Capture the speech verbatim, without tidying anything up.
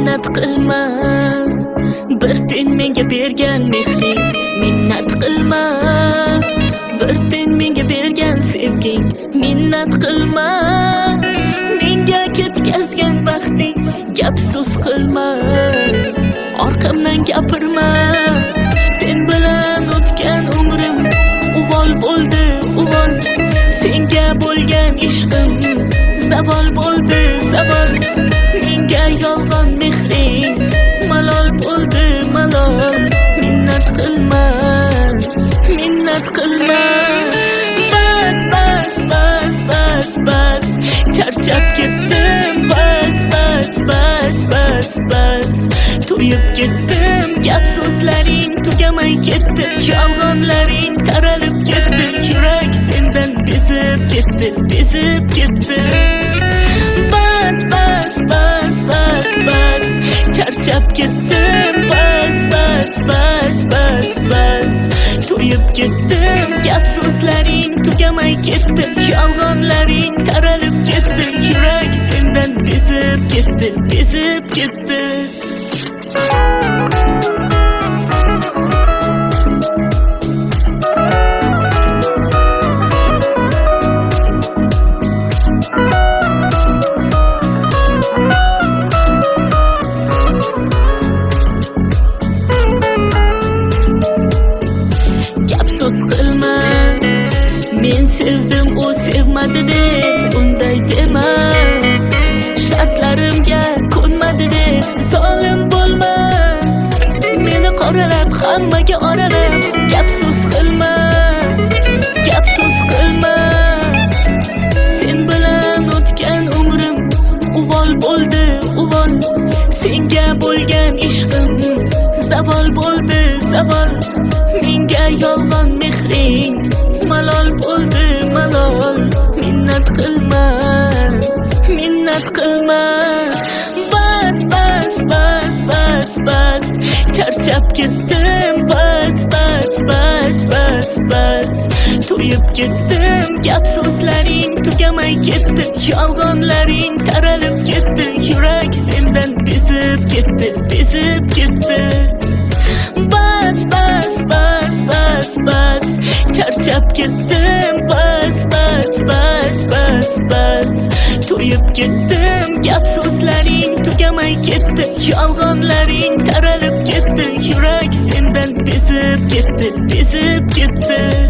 minnat qilma, bir ten menga bergan mehring. Minnat qilma, bir ten menga bergan sevging. Minnat qilma, menga ketkazgan vaqting. Gap so'z qilma, orqamdan gapirma. Sen bilan o'tgan umrim uvol bo'ldi, uvol. Senga bo'lgan ishqim zavol bo'ldi, zavol. Menga yolg'on mehring malol bo'ldi, malol. Minnat qilma, minnat qilma. Bas, bas, bas, bas, bas. Charchab ketdim, bas, bas, bas, bas, bas. To'yib ketdim, gap so'zlaring tugamay ketdi. Yolg'onlaring taralib ketdi. Yurak sendan bezib ketdi, bezib ketdi. Bas, bas, bas, bas, bas. Charchab ketdim, bas, bas, bas, bas, bas. To'yib ketdim, gap so'zlaring tugamay ketdi. Yolg'onlaring taralib ketdi. Yurak sendan bezib ketdi, bezib ketdi. So'z qilma, men sevdim, u sevmadi deb unday dema. Shartlarimga ko'nmadi deb zolim bo'lma. Meni qoralab hammaga oralab gap so'z qilma, gap so'z qilma. Sen bilan o'tgan umrim uvol bo'ldi, uvol. Senga bo'lgan ishqim zavol bo'ldi, zavol. Menga yolg'on mehring malol bo'ldi, malol. Minnat qilma, minnat qilma. Bas, bas, bas, bas, bas. Charchab ketdim, bas, bas, bas, bas, bas. To'yib ketdim, gap so'zlaring tugamay ketdi. Yolg'onlaring taralib ketdi. Yurak sendan bezib ketdi, bezib ketdi. Bas, bas, bas, bas, bas. Charchab ketdim, bas, bas, bas, bas, bas. To'yib ketdim, gap so'zlaring tugamay ketdi. Yolg'onlaring taralib ketdi. Yurak sendan bezib ketdi, bezib ketdi.